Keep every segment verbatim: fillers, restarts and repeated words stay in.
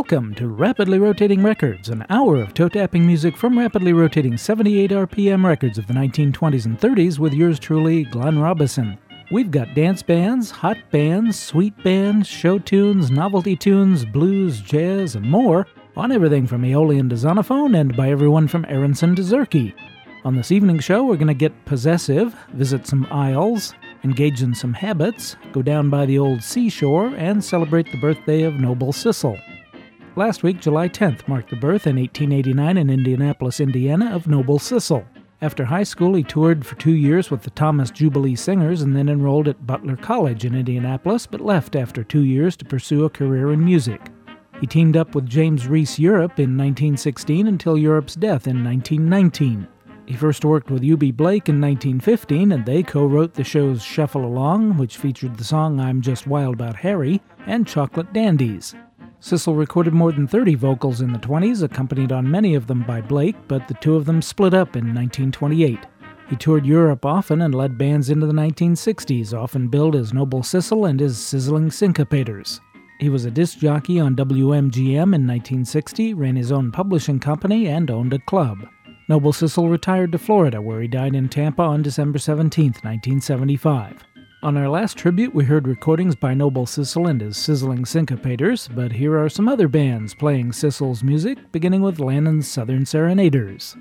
Welcome to Rapidly Rotating Records, an hour of toe-tapping music from rapidly rotating seventy-eight R P M records of the nineteen twenties and thirties with yours truly, Glenn Robison. We've got dance bands, hot bands, sweet bands, show tunes, novelty tunes, blues, jazz, and more on everything from Aeolian to Zonophone and by everyone from Aronson to Zerke. On this evening show, we're going to get possessive, visit some aisles, engage in some habits, go down by the old seashore, and celebrate the birthday of Noble Sissle. Last week, July tenth, marked the birth in eighteen eighty-nine in Indianapolis, Indiana, of Noble Sissle. After high school, he toured for two years with the Thomas Jubilee Singers and then enrolled at Butler College in Indianapolis, but left after two years to pursue a career in music. He teamed up with James Reese Europe in nineteen sixteen until Europe's death in nineteen nineteen. He first worked with U B Blake in nineteen fifteen, and they co-wrote the shows Shuffle Along, which featured the song I'm Just Wild About Harry, and Chocolate Dandies. Sissle recorded more than thirty vocals in the twenties, accompanied on many of them by Blake, but the two of them split up in nineteen twenty-eight. He toured Europe often and led bands into the nineteen sixties, often billed as Noble Sissle and his Sizzling Syncopators. He was a disc jockey on W M G M in nineteen sixty, ran his own publishing company, and owned a club. Noble Sissle retired to Florida, where he died in Tampa on December seventeenth, nineteen seventy-five. On our last tribute, we heard recordings by Noble Sissle and his Sizzling Syncopators, but here are some other bands playing Sissle's music, beginning with Lannon's Southern Serenaders.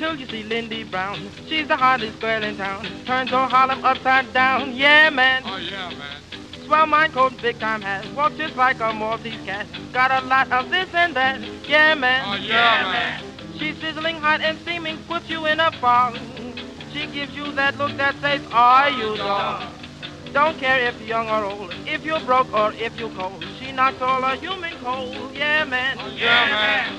till you see Lindy Brown. She's the hottest girl in town. Turns old Harlem upside down. Yeah, man. Oh, yeah, man. Swell mind coat, big time hat. Walk just like a Maltese cat. Got a lot of this and that. Yeah, man. Oh, yeah, man. She's sizzling hot and steaming, puts you in a fog. She gives you that look that says, are you dog? Don't care if you're young or old, if you're broke or if you're cold. She knocks all a human cold. Yeah, man. Oh, yeah, man.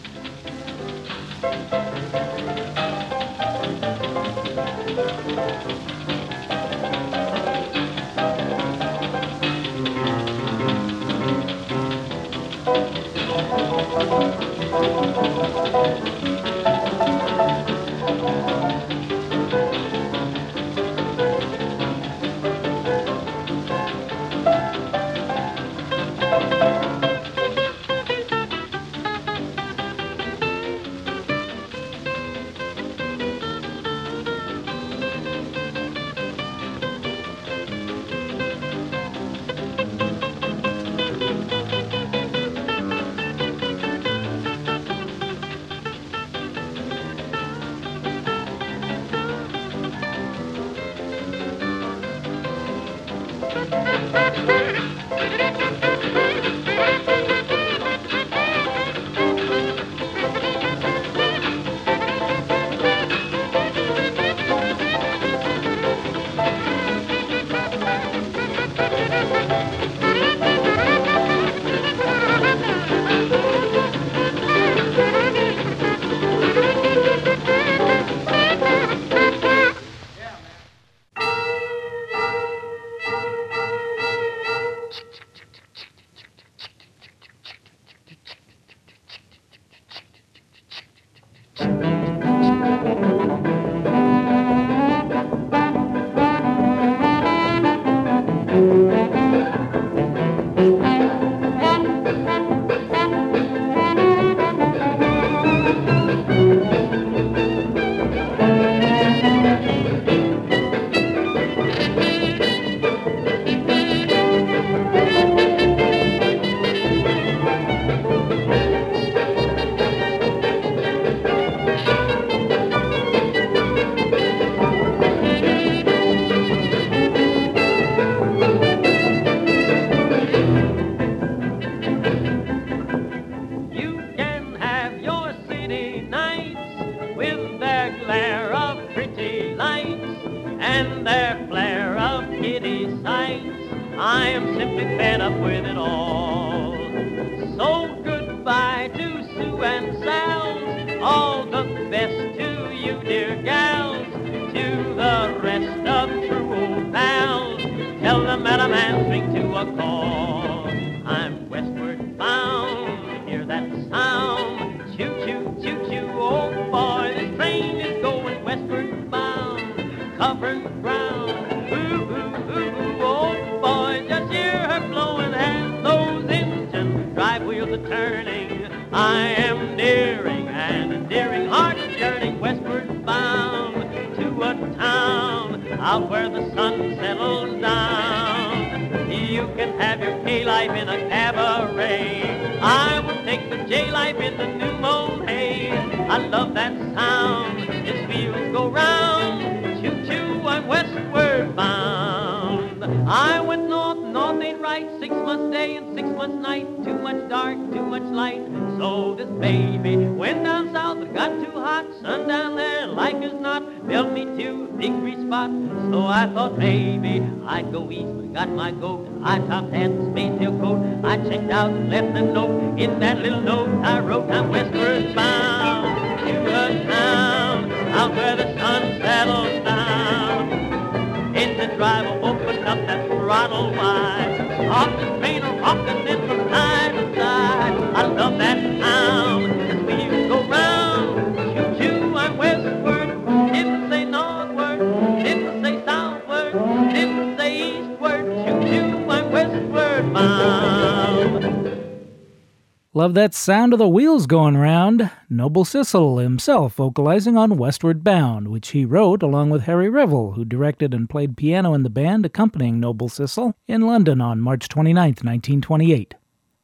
Love that sound of the wheels going round. Noble Sissle himself vocalizing on Westward Bound, which he wrote along with Harry Revel, who directed and played piano in the band accompanying Noble Sissle in London on March twenty-ninth, nineteen twenty-eight.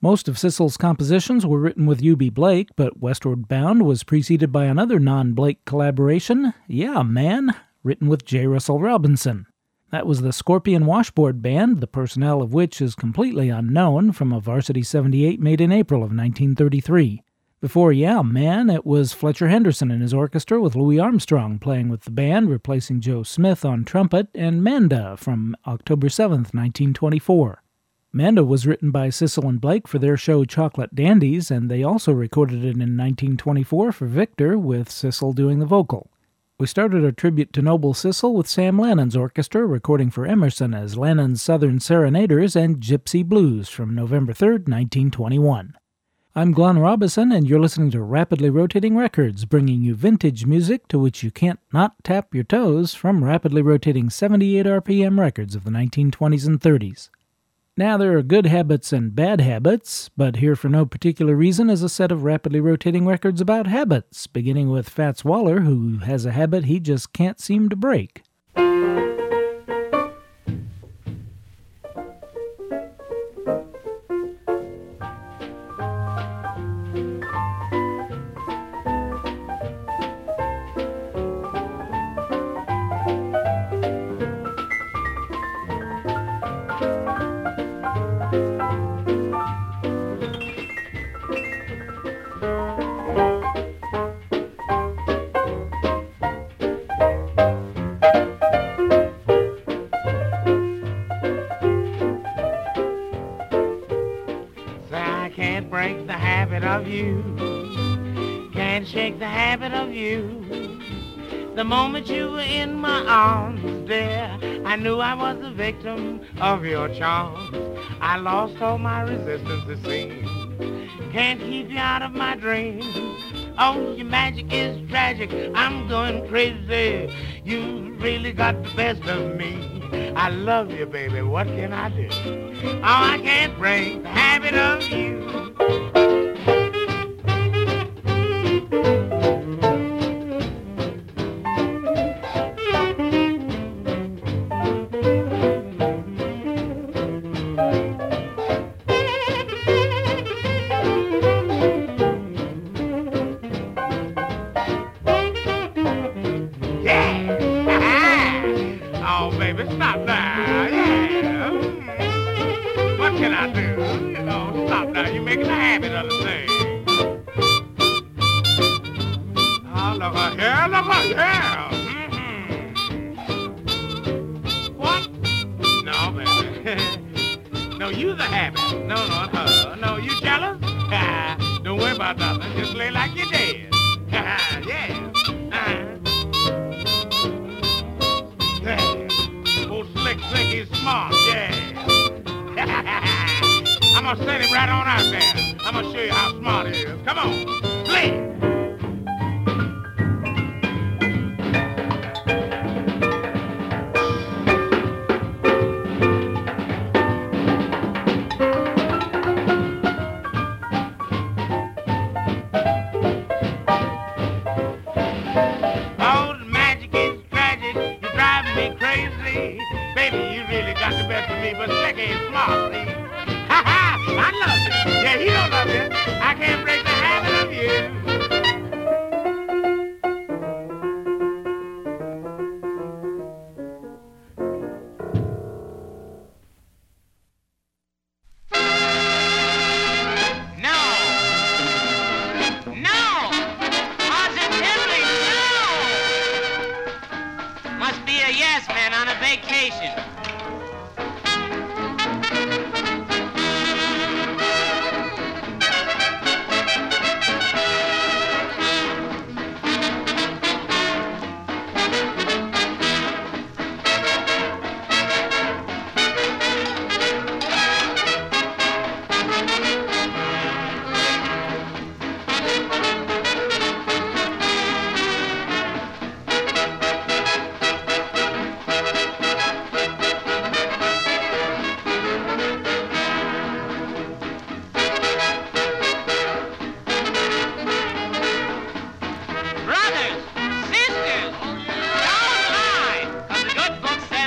Most of Sissel's compositions were written with Eubie Blake, but Westward Bound was preceded by another non-Blake collaboration, Yeah Man, written with J. Russell Robinson. That was the Scorpion Washboard Band, the personnel of which is completely unknown, from a Varsity seventy-eight made in April of nineteen thirty-three. Before Yeah Man, it was Fletcher Henderson and his orchestra with Louis Armstrong playing with the band, replacing Joe Smith on trumpet, and Manda from October seventh, nineteen twenty-four. Manda was written by Sissel and Blake for their show Chocolate Dandies, and they also recorded it in nineteen twenty-four for Victor, with Sissel doing the vocal. We started our tribute to Noble Sissel with Sam Lannon's orchestra, recording for Emerson as Lannon's Southern Serenaders and Gypsy Blues from November third, nineteen twenty-one. I'm Glenn Robison, and you're listening to Rapidly Rotating Records, bringing you vintage music to which you can't not tap your toes from rapidly rotating seventy-eight R P M records of the nineteen twenties and thirties. Now, there are good habits and bad habits, but here for no particular reason is a set of rapidly rotating records about habits, beginning with Fats Waller, who has a habit he just can't seem to break. The moment you were in my arms, dear, I knew I was a victim of your charms. I lost all my resistance, it seems. Can't keep you out of my dreams. Oh, your magic is tragic. I'm going crazy. You really got the best of me. I love you, baby. What can I do? Oh, I can't break the habit of you.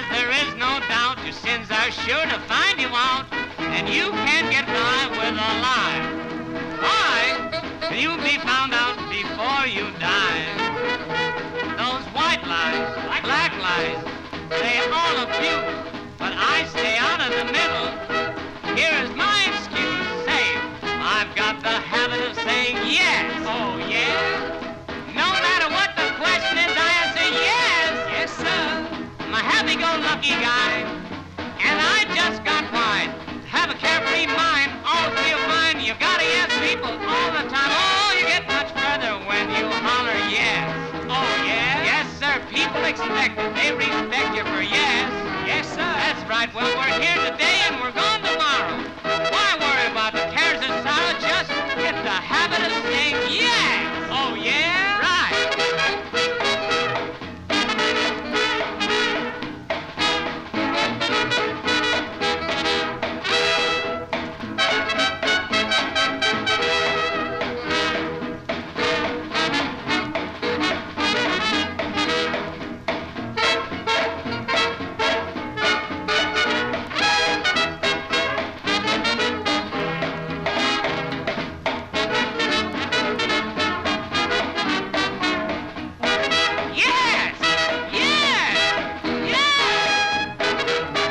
Sure to find you out, and you can't get by with a lie. lies, those white lies, black lies, they all abuse, but I stay out of the middle. Here is my excuse, say, I've got the habit of saying yes. Oh, yeah? No matter what the question is, I answer yes. Yes, sir. I'm a happy-go-lucky guy, and I just got wine. Have a carefree mind, all feel fine. You gotta yes people all the time. Oh, you get much further when you holler yes. Oh, yeah? Yes, sir. People expect it. They respect you for yes. Yes, sir. That's right. Well, we're here today and we're gone tomorrow. Why worry about the cares and sorrow? Just get the habit of saying yes. Oh, yeah? Right. Yes! Yes! Yes!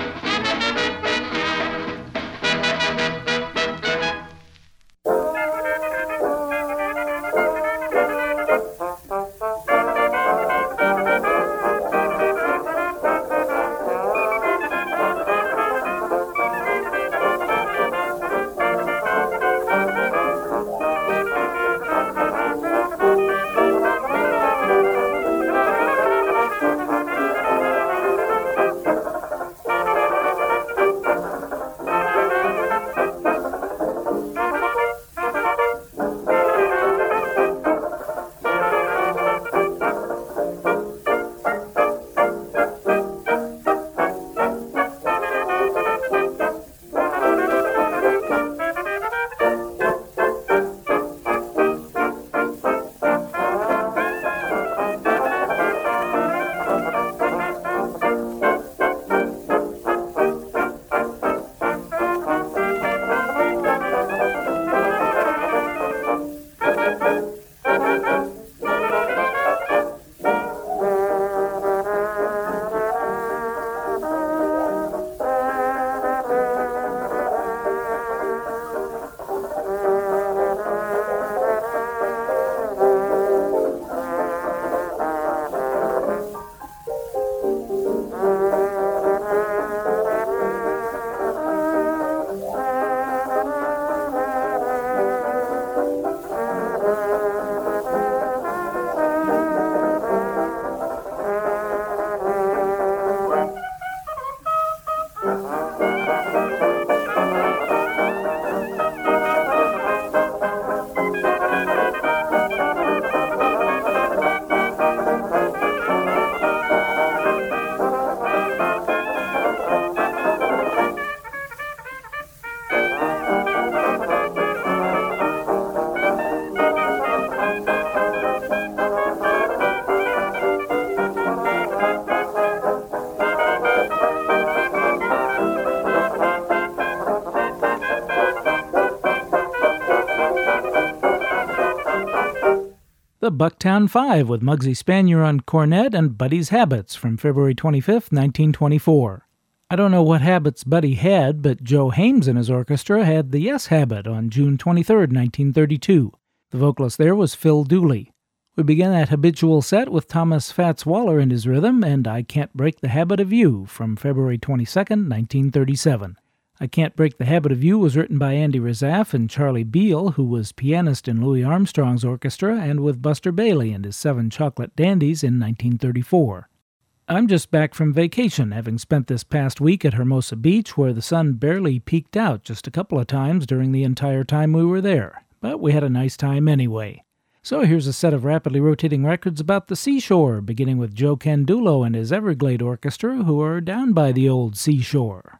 The Bucktown Five with Muggsy Spanier on cornet and Buddy's Habits from February twenty-fifth, nineteen twenty-four. I don't know what habits Buddy had, but Joe Hames and his orchestra had the Yes Habit on June twenty-third, nineteen thirty-two. The vocalist there was Phil Dooley. We began that habitual set with Thomas Fats Waller and his rhythm and I Can't Break the Habit of You from February twenty-second, nineteen thirty-seven. I Can't Break the Habit of You was written by Andy Razaf and Charlie Beale, who was pianist in Louis Armstrong's orchestra, and with Buster Bailey and his Seven Chocolate Dandies in nineteen thirty-four. I'm just back from vacation, having spent this past week at Hermosa Beach, where the sun barely peeked out just a couple of times during the entire time we were there. But we had a nice time anyway. So here's a set of rapidly rotating records about the seashore, beginning with Joe Candulo and his Everglade Orchestra, who are down by the old seashore.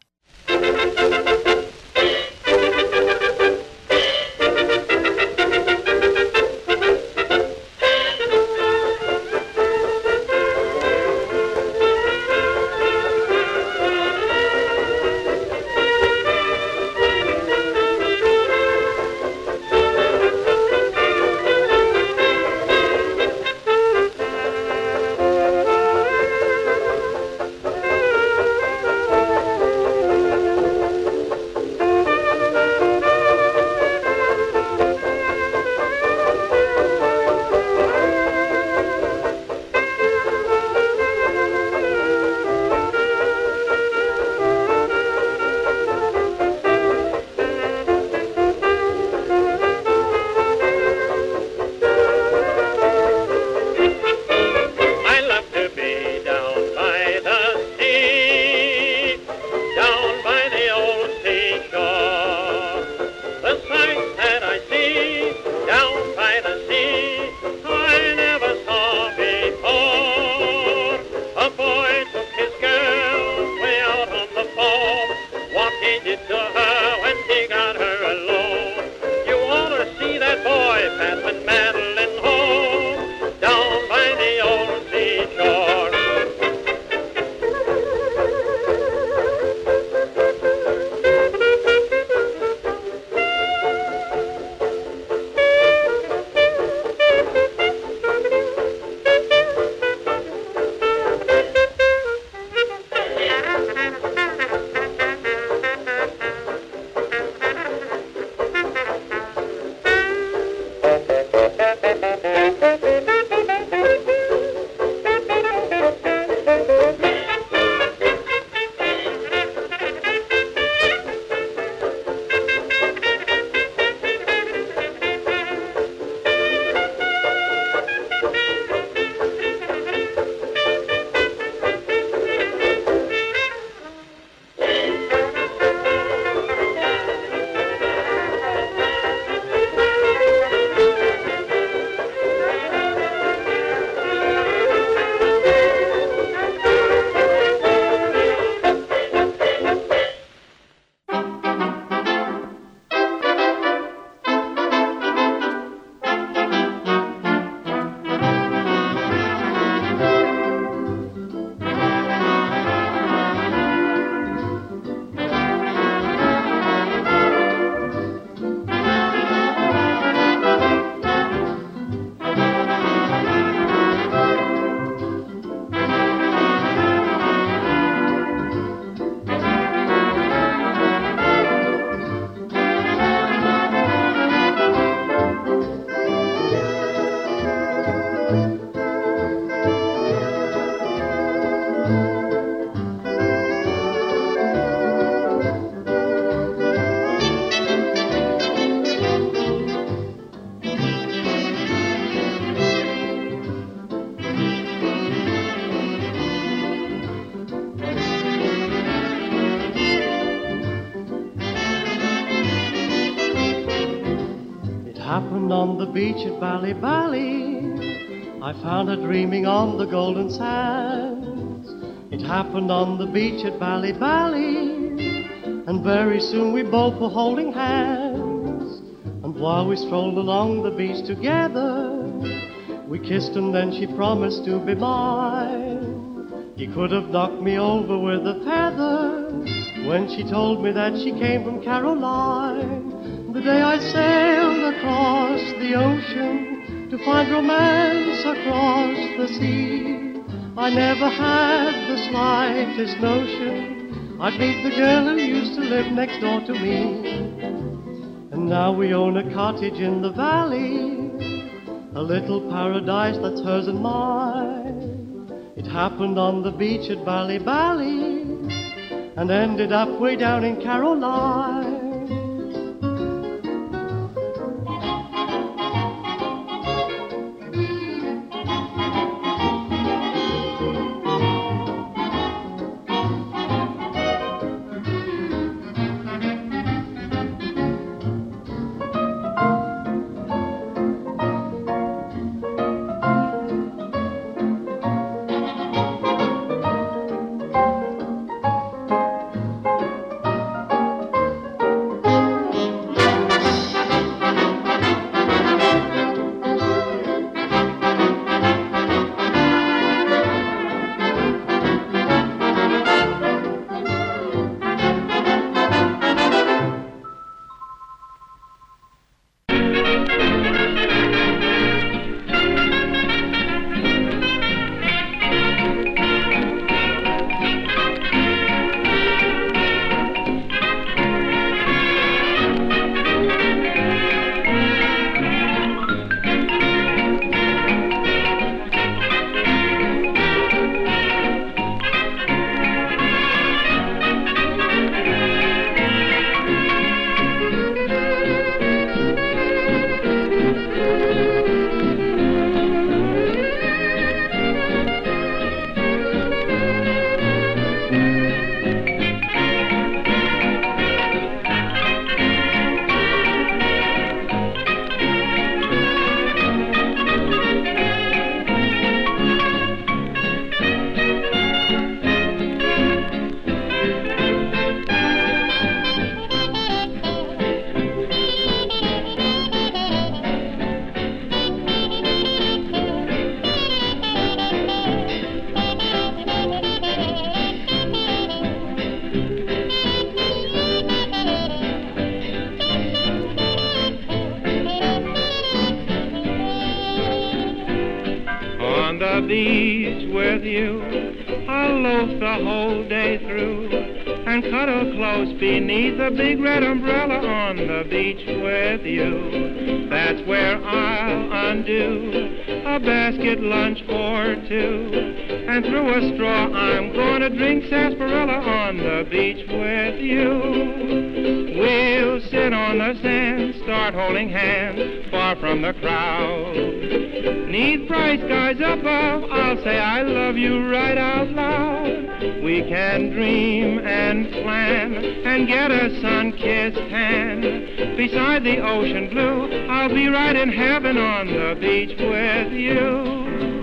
happened on the beach at Ballybally. I found her dreaming on the golden sands. It happened on the beach at Ballybally, and very soon we both were holding hands. And while we strolled along the beach together, we kissed and then she promised to be mine. He could have knocked me over with a feather when she told me that she came from Caroline. The day I sailed across the ocean to find romance across the sea, I never had the slightest notion I'd meet the girl who used to live next door to me. And now we own a cottage in the valley, a little paradise that's hers and mine. It happened on the beach at Ballybally and ended up way down in Caroline. Beach with you, I'll loaf the whole day through and cuddle close beneath a big red umbrella on the beach with you. That's where I'll undo a basket lunch for two, and through a straw I'm going to drink sarsaparilla on the beach with you. We'll sit on the sand, start holding hands, far from the crowd. Neath bright skies above, I'll say I love you right out loud. We can dream and plan and get a sun-kissed hand. Beside the ocean blue, I'll be right in heaven on the beach with you.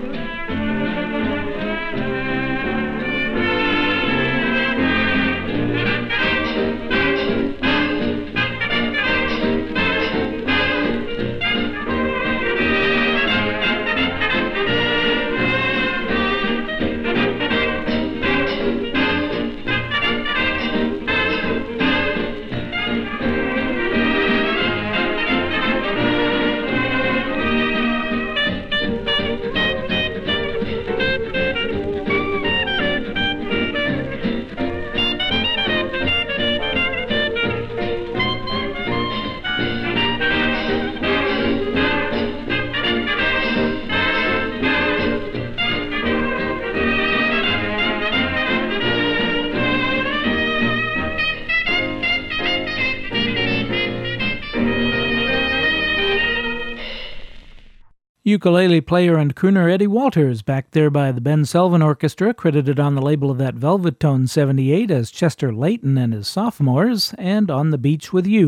Ukulele player and crooner Eddie Walters, backed there by the Ben Selvin Orchestra, credited on the label of that Velvet Tone seventy-eight as Chester Layton and his Sophomores, and On the Beach with You.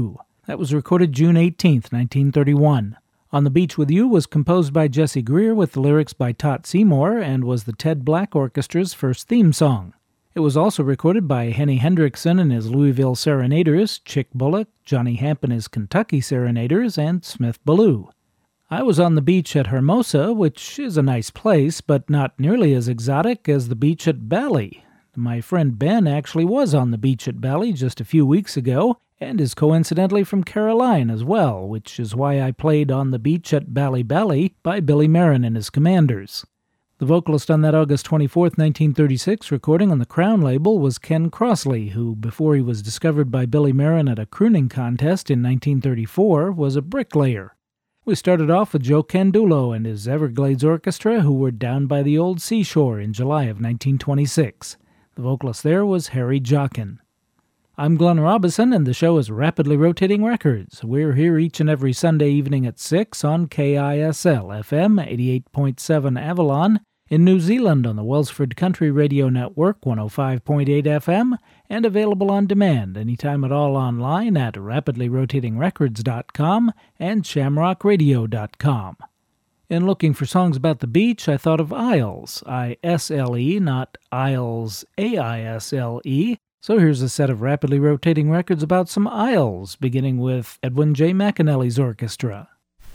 That was recorded June eighteenth, nineteen thirty-one. On the Beach with You was composed by Jesse Greer with the lyrics by Tot Seymour and was the Ted Black Orchestra's first theme song. It was also recorded by Henny Hendrickson and his Louisville Serenaders, Chick Bullock, Johnny Hamp and his Kentucky Serenaders, and Smith Ballou. I was on the beach at Hermosa, which is a nice place, but not nearly as exotic as the beach at Bali. My friend Ben actually was on the beach at Bali just a few weeks ago, and is coincidentally from Caroline as well, which is why I played On the Beach at Bali Bali by Billy Marin and his Commanders. The vocalist on that August twenty-fourth, nineteen thirty-six recording on the Crown label was Ken Crossley, who, before he was discovered by Billy Marin at a crooning contest in nineteen thirty-four, was a bricklayer. We started off with Joe Candulo and his Everglades Orchestra, who were down by the old seashore in July of nineteen twenty-six. The vocalist there was Harry Jockin. I'm Glenn Robison, and the show is Rapidly Rotating Records. We're here each and every Sunday evening at six on K I S L F M eighty-eight point seven Avalon, in New Zealand on the Welsford Country Radio Network one oh five point eight F M, and available on demand anytime at all online at rapidly rotating records dot com and shamrock radio dot com. In looking for songs about the beach, I thought of Isles, I S L E, not Isles, A I S L E. So here's a set of rapidly rotating records about some isles, beginning with Edwin J. McAnally's orchestra.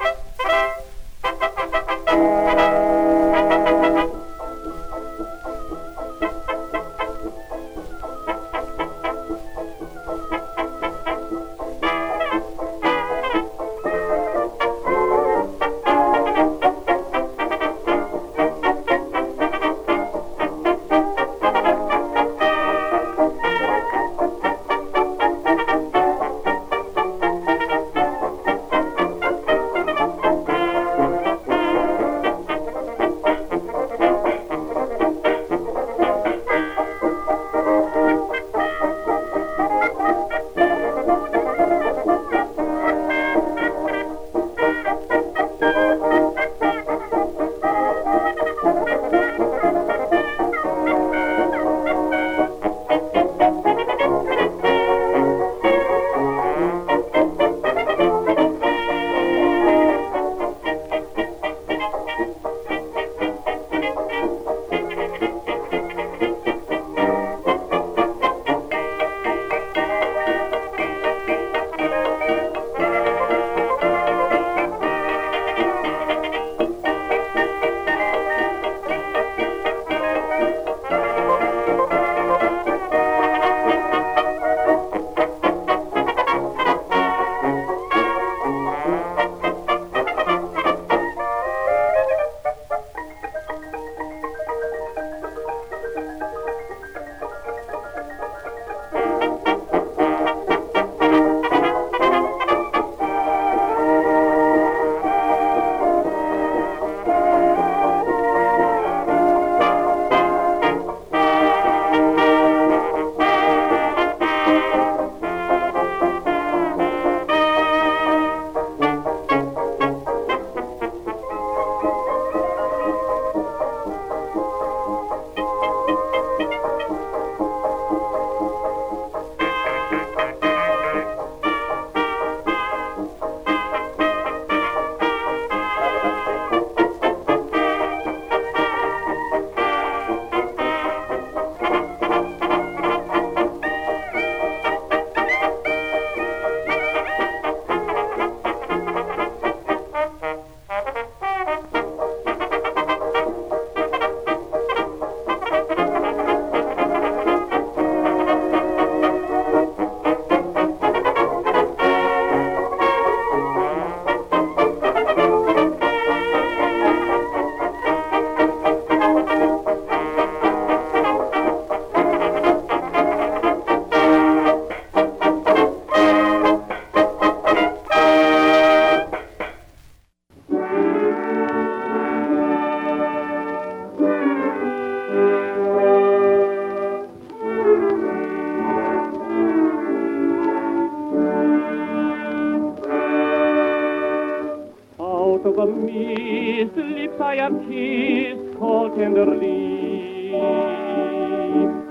Lips I have kissed call tenderly. Out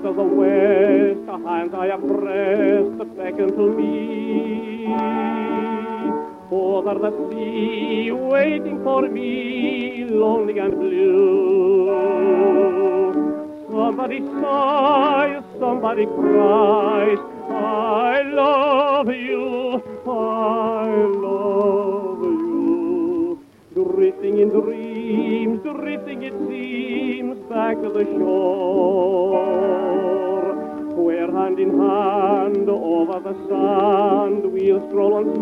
of the west, the hands I have pressed that beckon to me. Over the sea, waiting for me, lonely and blue. Somebody sighs, somebody cries, I love you, I love you. Drifting in dreams, drifting it seems, back to the shore, where hand in hand over the sand we'll stroll once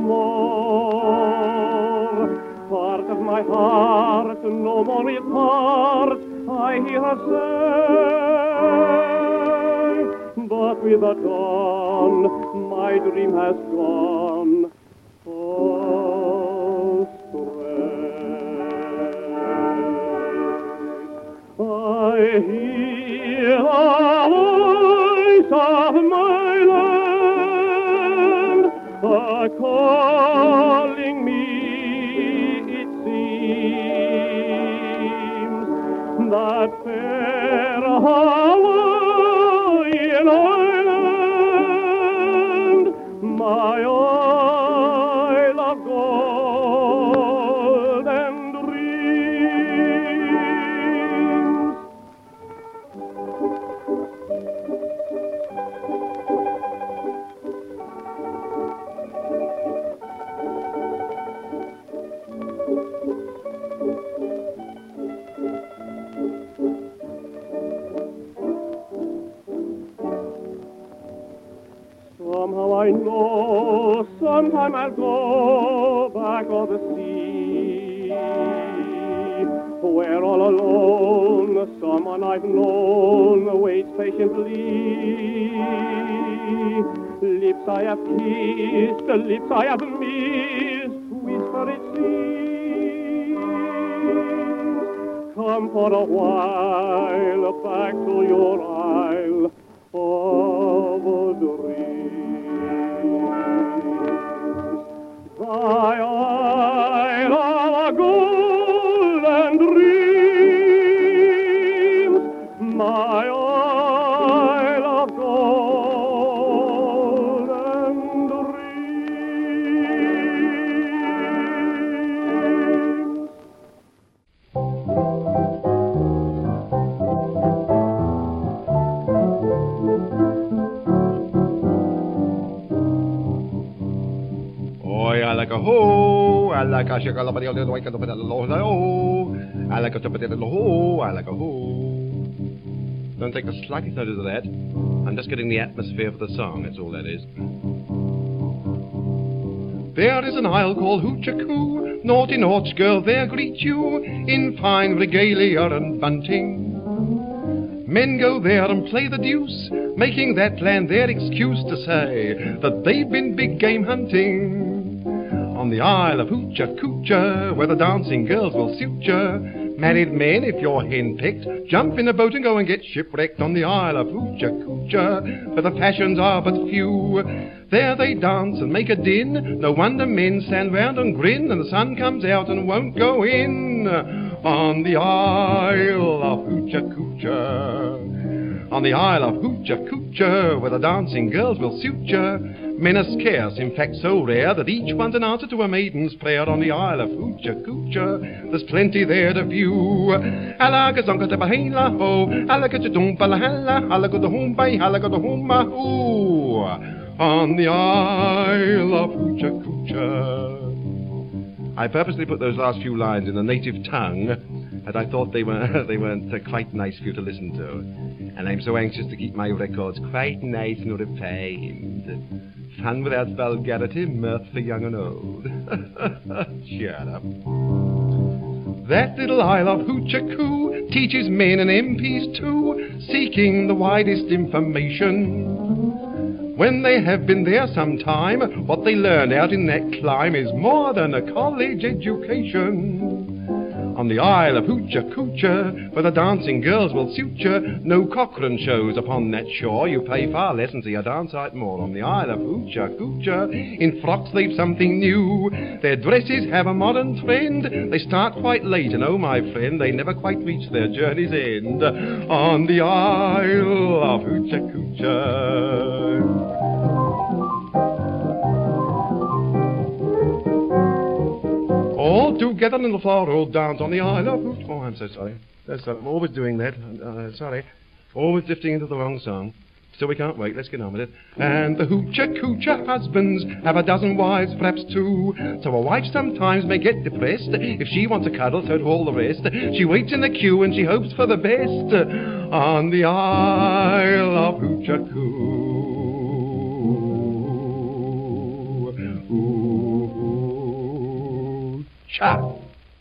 more. Part of my heart, no more it part, I hear her say, but with the dawn, my dream has gone astray. I hear the voice of my land, a calling me, it seems, that fair Hawaiian island, my isle of gold and dreams. Somehow I know sometime I'll go back on the sea, where all alone someone I've known waits patiently. Lips I have kissed, lips I have missed, whisper it seems, come for a while back to your isle of dreams. Thy isle of gold and dreams, my isle of gold and dreams. I like a ho, I like a sugar, I like a low, I like a ho, I like a ho. Don't take the slightest notice of that. I'm just getting the atmosphere for the song, that's all that is. There is an isle called Hoochacoo, naughty Nautch girl there greet you, in fine regalia and bunting. Men go there and play the deuce, making that land their excuse to say that they've been big game hunting. On the Isle of Hoochacoocha, where the dancing girls will suit ya. Married men, if you're henpecked, jump in a boat and go and get shipwrecked on the Isle of Hoochacoocha, where the fashions are but few. There they dance and make a din, no wonder men stand round and grin, and the sun comes out and won't go in. On the Isle of Hoochacoocha, on the Isle of Hoochacoocha, where the dancing girls will suit ya. Men are scarce, in fact so rare, that each one's an answer to a maiden's prayer. On the Isle of Hoochacoocha, there's plenty there to view. Alakazonka-tabahela-ho, alakachadumpa-la-hala, alakadahumbai, alakadahumma-hoo. On the Isle of Hoochacoocha. I purposely put those last few lines in the native tongue, as I thought they, were, they weren't uh, quite nice for you to listen to. And I'm so anxious to keep my records quite nice and refined. Fun without vulgarity, mirth for young and old. Shut up. That little Isle of Hoochacoo teaches men and M Ps too, seeking the widest information. When they have been there some time, what they learn out in that clime is more than a college education. On on the Isle of Hoochie Coochie, where the dancing girls will suit you. No Cochrane shows upon that shore. You pay far less and see a dance out more. On the Isle of Hoochie Coochie, in frocks they've something new. Their dresses have a modern trend. They start quite late, and oh my friend, they never quite reach their journey's end. On the Isle of Hoochie Coochie. All together in the floor, all dance on the Isle of Hoochie. Oh, I'm so sorry. That's, I'm always doing that. Uh, sorry. Always drifting into the wrong song. So we can't wait. Let's get on with it. And the Hoochie Coochie husbands have a dozen wives, perhaps two. So a wife sometimes may get depressed. If she wants a cuddle, so do all the rest. She waits in the queue and she hopes for the best. On the Isle of Hoochie Coochie. Cha.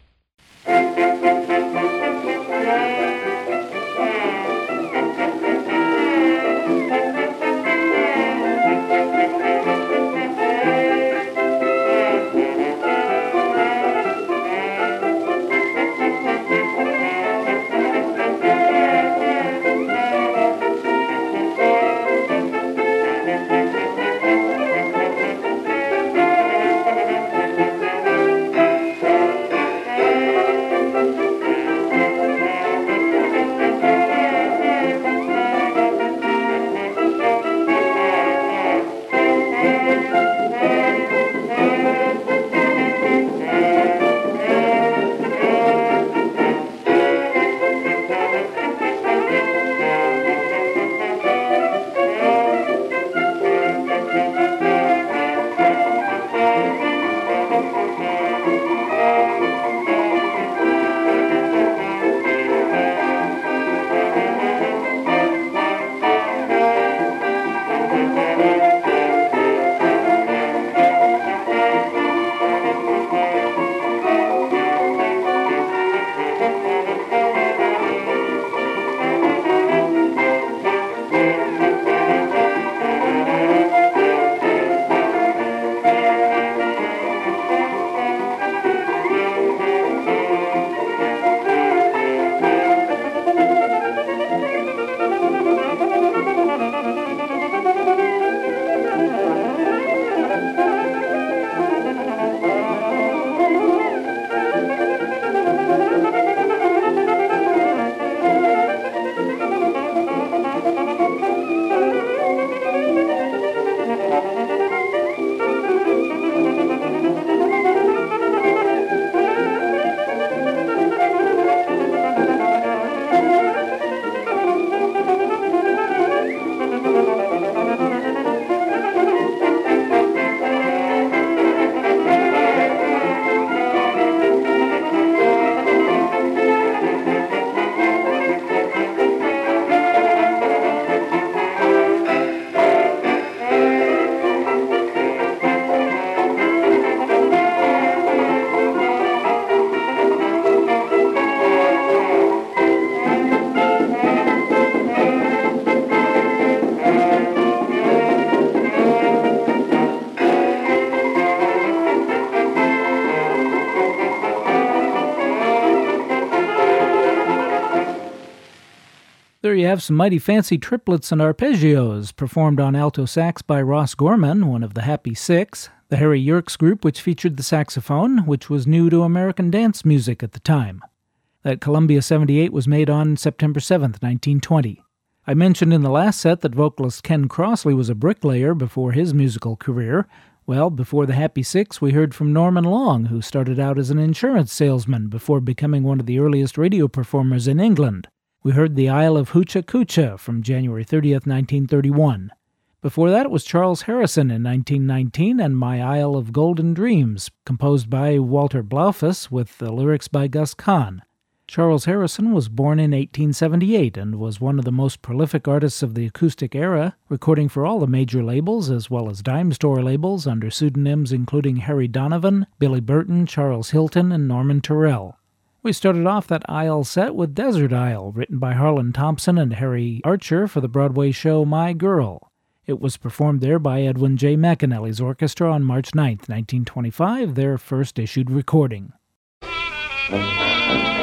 There you have some mighty fancy triplets and arpeggios, performed on alto sax by Ross Gorman, one of the Happy Six, the Harry Yerkes group which featured the saxophone, which was new to American dance music at the time. That Columbia seventy-eight was made on September seventh, nineteen twenty. I mentioned in the last set that vocalist Ken Crossley was a bricklayer before his musical career. Well, before the Happy Six, we heard from Norman Long, who started out as an insurance salesman before becoming one of the earliest radio performers in England. We heard The Isle of Hoochie Coochie from January thirtieth, nineteen thirty-one. Before that, it was Charles Harrison in nineteen nineteen and My Isle of Golden Dreams, composed by Walter Blaufus with the lyrics by Gus Kahn. Charles Harrison was born in eighteen seventy-eight and was one of the most prolific artists of the acoustic era, recording for all the major labels as well as dime store labels under pseudonyms including Harry Donovan, Billy Burton, Charles Hilton, and Norman Terrell. We started off that Isle set with Desert Isle, written by Harlan Thompson and Harry Archer for the Broadway show My Girl. It was performed there by Edwin J. McAnally's orchestra on March ninth, nineteen twenty-five, their first issued recording. Thank you.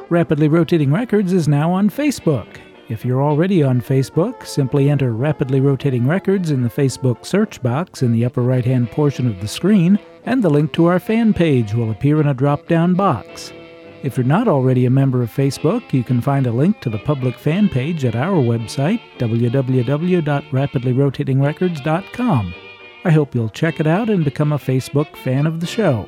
Rapidly Rotating Records is now on Facebook. If you're already on Facebook, simply enter Rapidly Rotating Records in the Facebook search box in the upper right-hand portion of the screen, and the link to our fan page will appear in a drop-down box. If you're not already a member of Facebook, you can find a link to the public fan page at our website, w w w dot rapidly rotating records dot com. I hope you'll check it out and become a Facebook fan of the show.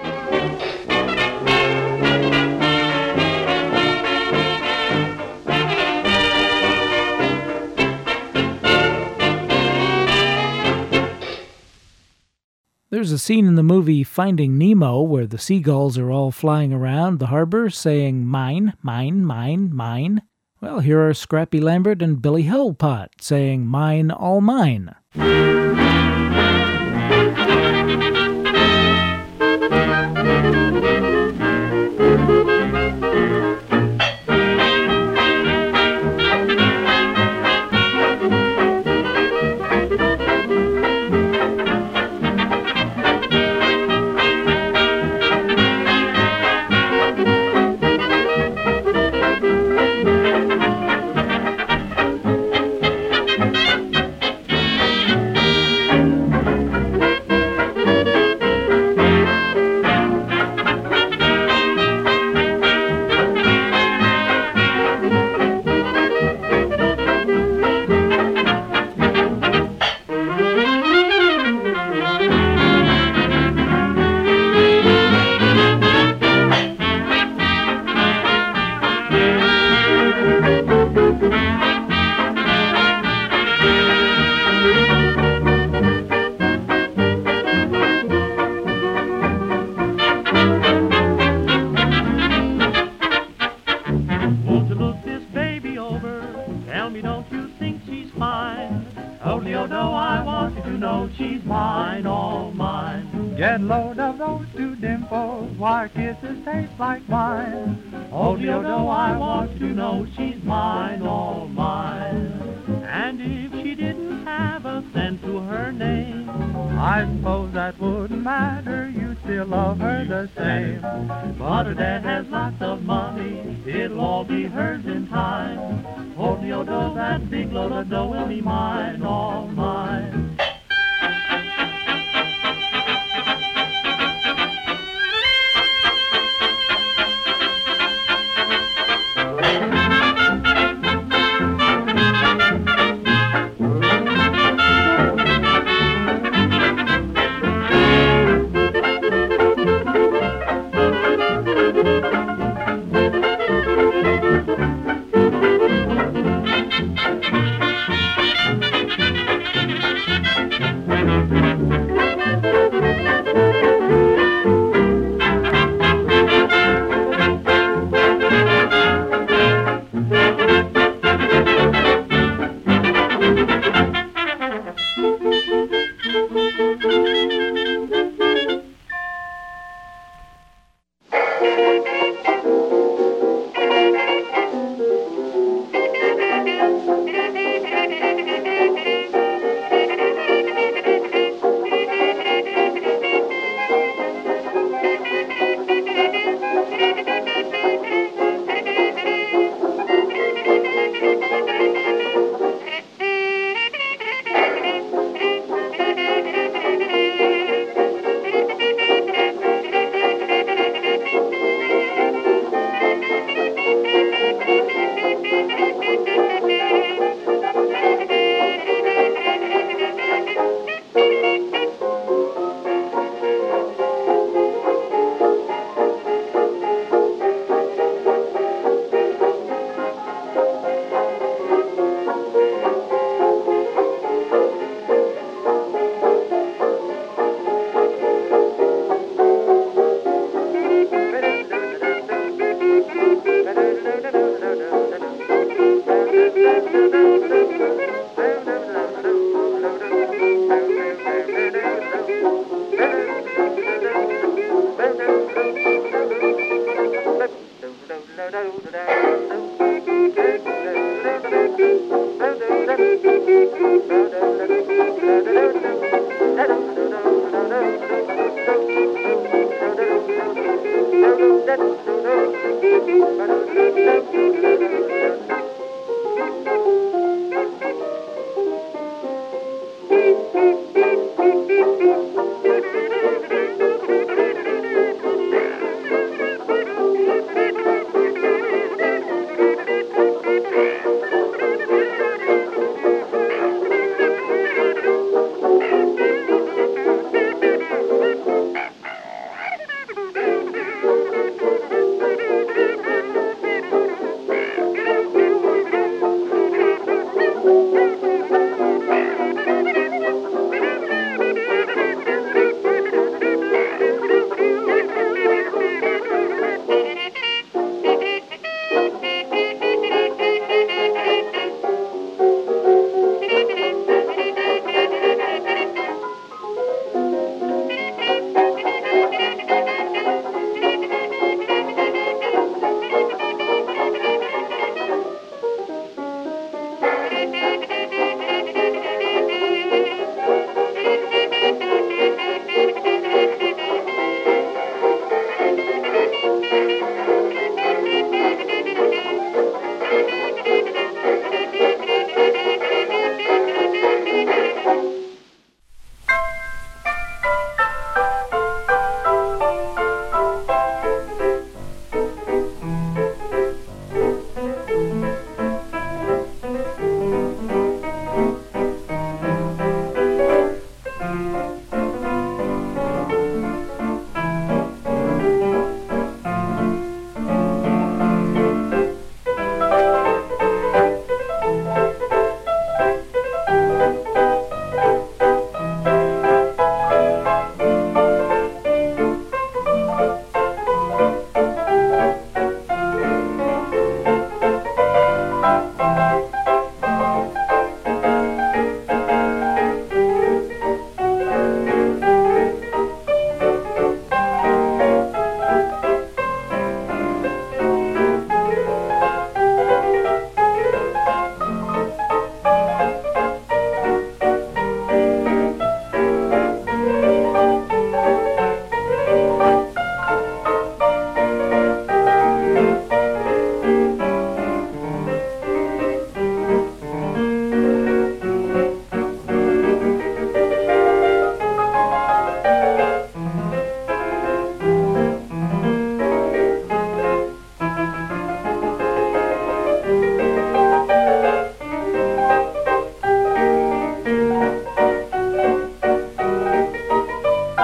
There's a scene in the movie Finding Nemo where the seagulls are all flying around the harbor saying, "Mine, mine, mine, mine." Well, here are Scrappy Lambert and Billy Hellpot saying, "Mine, all mine." But her dad has lots of money, it'll all be hers in time. Hold me, oh, dough, that big load of dough will be mine, all mine.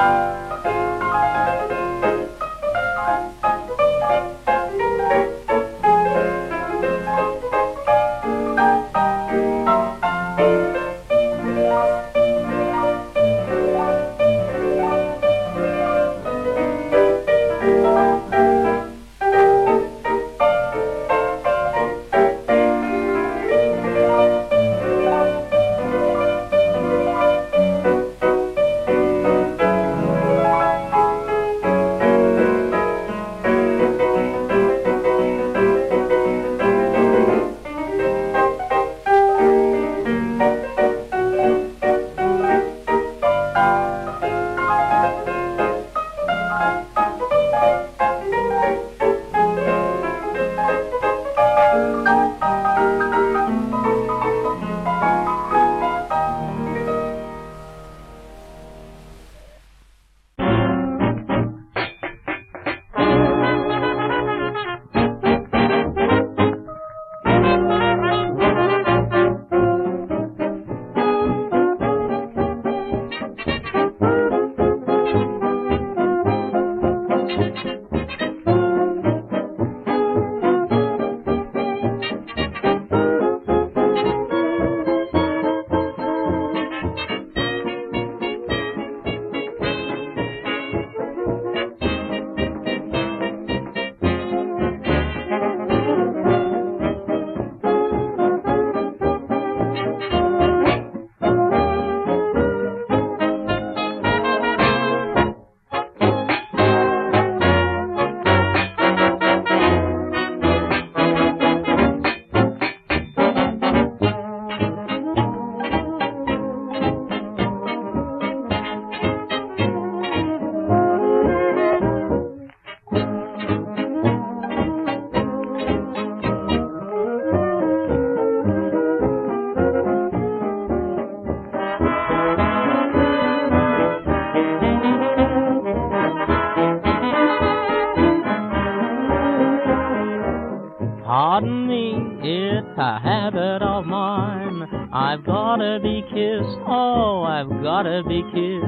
Pardon me, it's a habit of mine. I've gotta be kissed, oh, I've gotta be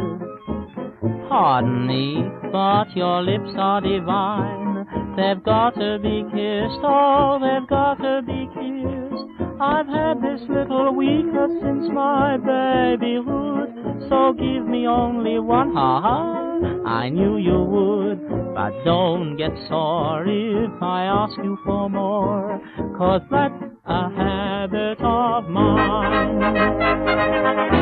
kissed. Pardon me, but your lips are divine. They've gotta be kissed, oh, they've gotta be kissed. I've had this little weakness since my babyhood, so give me only one, ha-ha. I knew you would, but don't get sore if I ask you for more, 'cause that's a habit of mine.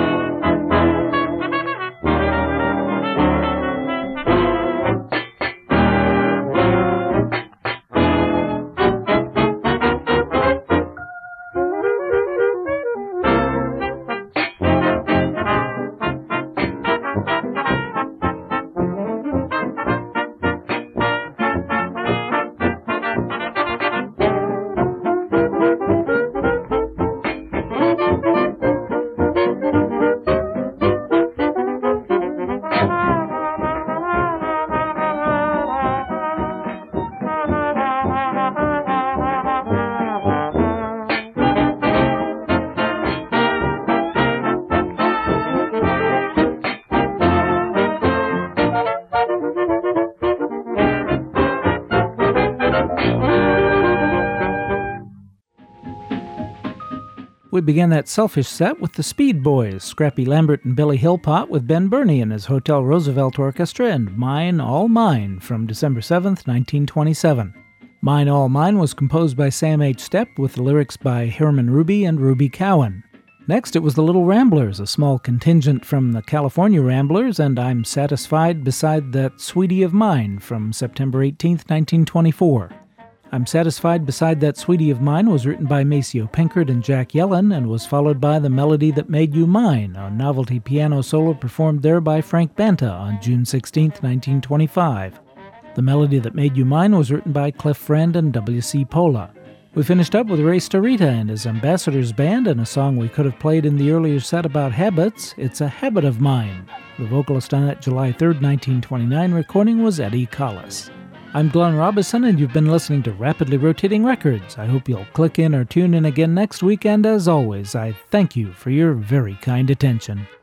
We began that Selfish set with the Speed Boys, Scrappy Lambert and Billy Hillpot with Ben Burney and his Hotel Roosevelt Orchestra, and Mine, All Mine from December seventh, nineteen twenty-seven. Mine, All Mine was composed by Sam H. Stepp with the lyrics by Herman Ruby and Ruby Cowan. Next, it was the Little Ramblers, a small contingent from the California Ramblers, and I'm Satisfied Beside That Sweetie of Mine from September eighteenth, nineteen twenty-four. I'm Satisfied Beside That Sweetie of Mine was written by Maceo Pinkard and Jack Yellen and was followed by The Melody That Made You Mine, a novelty piano solo performed there by Frank Banta on June sixteenth, nineteen twenty-five. The Melody That Made You Mine was written by Cliff Friend and W C Pola. We finished up with Ray Starita and his Ambassadors Band and a song we could have played in the earlier set about habits, It's a Habit of Mine. The vocalist on that July third, nineteen twenty-nine recording was Eddie Collis. I'm Glenn Robison, and you've been listening to Rapidly Rotating Records. I hope you'll click in or tune in again next week, and as always, I thank you for your very kind attention.